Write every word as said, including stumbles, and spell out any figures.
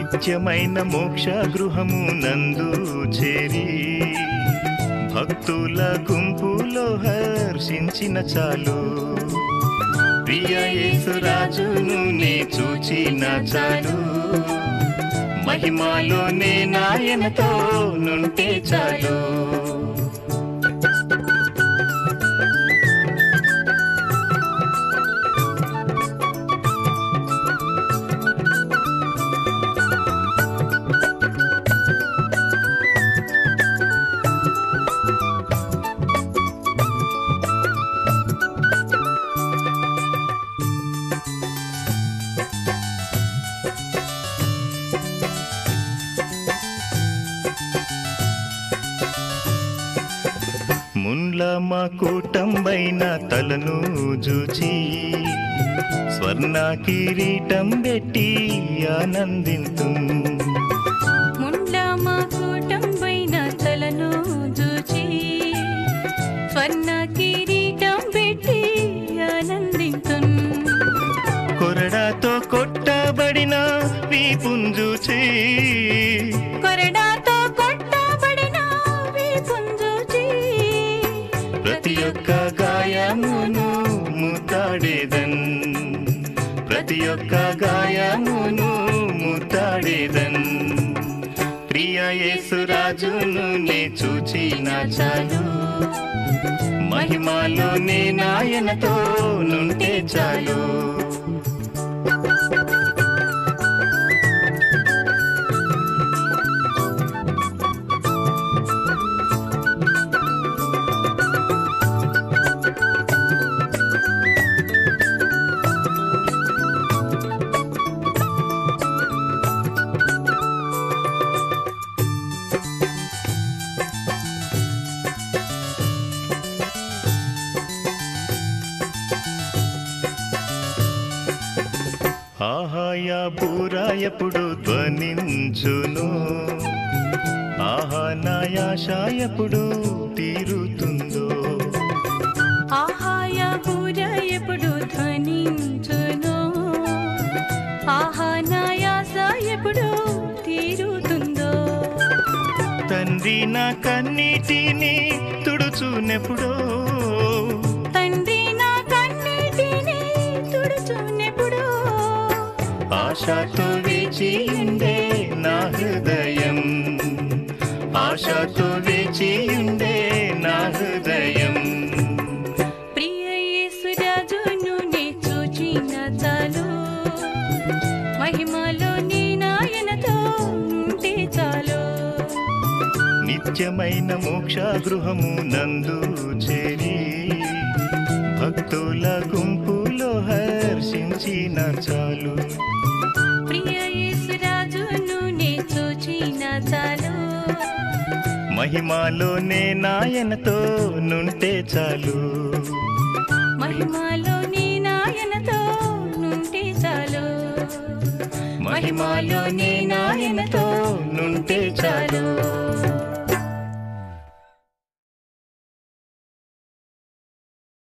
నిత్యమైన మోక్ష గృహము నందు చేరి భక్తుల గుంపులో హర్షించిన చాలు ప్రియ యేసురాజును నే చూచిన చాలు మహిమలోనే నాయనతో నుంటే చాలు మున్ల మా కూటంబైన తలను జూచి స్వర్ణ కిరీటం పెట్టి ఆనందింతు ముండ్ల మా కూటంబైన తలను జూచి స్వర్ణ కిరీటం పెట్టి ఆనందింతు కొరడాతో కొట్టబడిన వీపుంజూచి కొరడాతో కొట్టబడిన వీపుంజూచి ప్రతి ఒక్క గాయమును ముద్దాడేదన్ ప్రతి ఒక్క గాయమును ముద్దాడేదన్ ప్రియ యేసురాజును నే చూచిన చాలు మహిమలోనే నాయనతో నుంటే చాలు ఆహాయ బూరా ఎప్పుడు ధ్వనించును ఆహా నాయాశ ఎప్పుడు తీరుతుందో ఆహాయ బూర ఎప్పుడు ధ్వనించును ఆహా నాయాస ఎప్పుడు తీరుతుందో తండ్రి నా కన్నీటిని తుడుచునెప్పుడో తండ్రి నా కన్నీటిని తుడుచునెప్పుడో ఆశతో వేచి ఉండే నా హృదయం ఆశతో వేచి ఉండే నా హృదయం ప్రియ యేసురాజును నే చూచిన చాలు మహిమలోని నాయనతో ఉంటే చాలు నిత్యమైన మోక్ష గృహము నందు చేరి భక్తుల గుంపులో హర్షించిన చాలు ప్రియ యేసురాజును నే చూచిన చాలు మహిమలోనే నాయనతో నుంటే చాలు మహిమలోని నాయనతో నుంటే చాలు మహిమలోనే నాయనతో నుంటే చాలు